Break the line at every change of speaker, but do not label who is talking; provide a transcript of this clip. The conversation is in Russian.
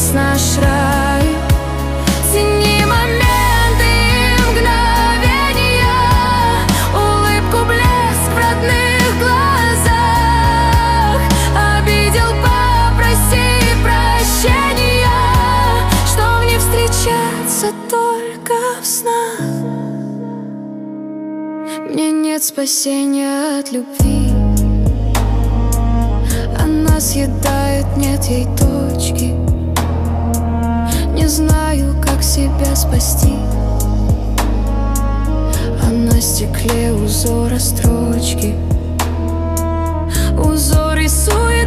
здесь наш рай. Цени моменты и мгновения, улыбку, блеск в родных глазах. Обидел, попроси прощения, чтоб не встречаться только в снах. Мне нет спасения от любви, она съедает, нет ей точки. Не знаю, как себя спасти, а на стекле узора строчки. Узор рисует